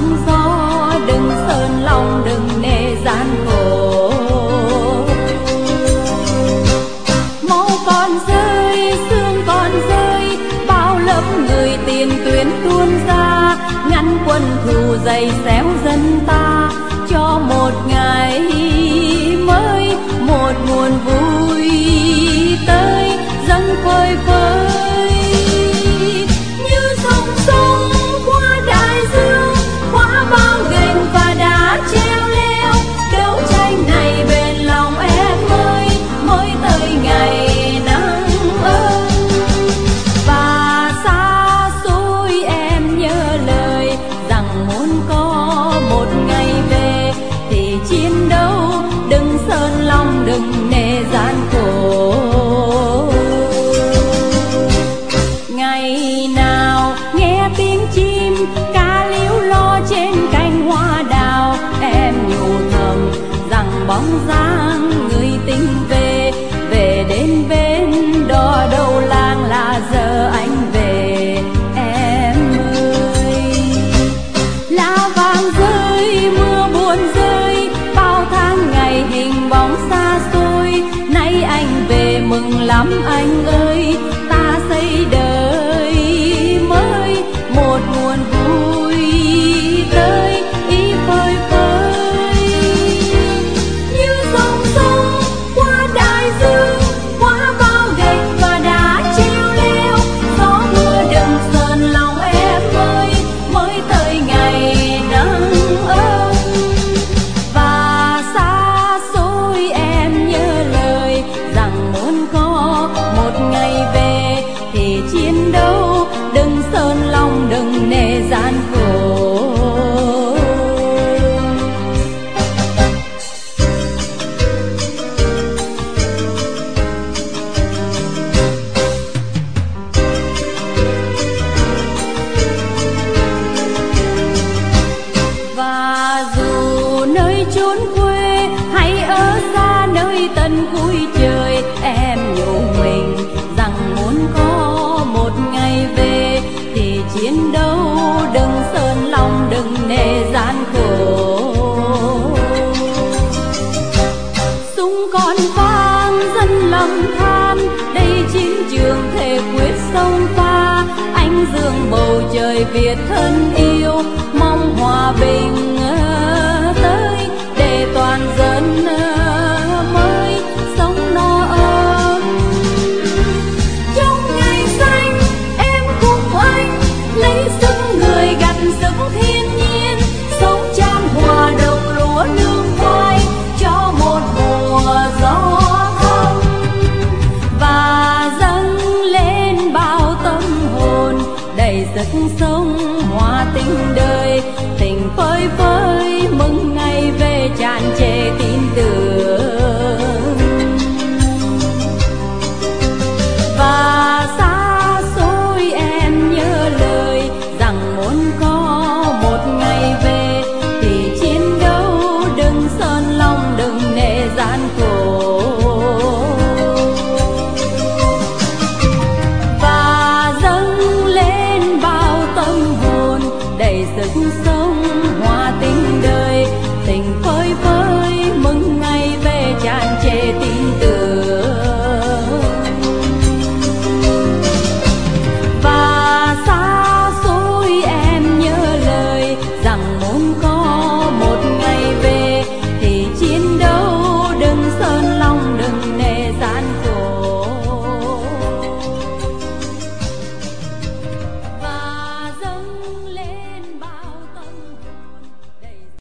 sóng gió, đừng sơn lòng đừng nề gian khổ. Máu còn rơi, xương còn rơi, bao lớp người tiền tuyến tuôn ra, ngăn quân thù dày xéo dân ta, cho một ngày mới, một nguồn vui tới dâng phơi phới. Như dòng sông qua đại dương, qua bao ghềnh và đá treo leo, đấu tranh này bền lòng em ơi, mới tới ngày nắng ơi. Và xa xôi em nhớ lời rằng muốn có một ngày về, thì chiến đấu đừng sơn lòng đừng nề gian khổ. Ngày nào nghe tiếng chim ca líu lo trên cành hoa đào, em nhủ thầm rằng bóng dáng người tình về, về đến bên đò đầu làng là giờ anh về em ơi. Lá vàng rơi mưa buồn rơi, bao tháng ngày hình bóng xa xôi, nay anh về mừng lắm anh ơi, ta xây đời mới, một nguồn vui tới ý phơi phới. Như dòng sông qua đại dương, qua bao ghềnh và đá treo leo, gió mưa đừng sờn lòng em ơi, mới tới ngày nắng ơi. Và xa xôi em nhớ lời rằng muốn có một ngày về, thì chiến đấu đừng sơn lòng đừng nề gian khổ. Và dù nơi chốn quê hay ở xa nơi tận cuối trời, em nhủ mình rằng muốn có một ngày về, thì chiến đấu đừng sơn lòng đừng nề gian khổ. Súng còn vang dân lầm than, đây chiến trường thề quyết sông pha, anh dương bầu trời Việt thân yêu, mong hòa bình tới để toàn dân mới sống no ấm. Trong ngày xanh em cùng anh lấy sức người gặt sức thiên nhiên, sống chan hòa đồng lúa nương khoai cho một mùa gió thơm, và dâng lên bao tâm hồn đầy sức sống hòa tình đời, tình phơi phới.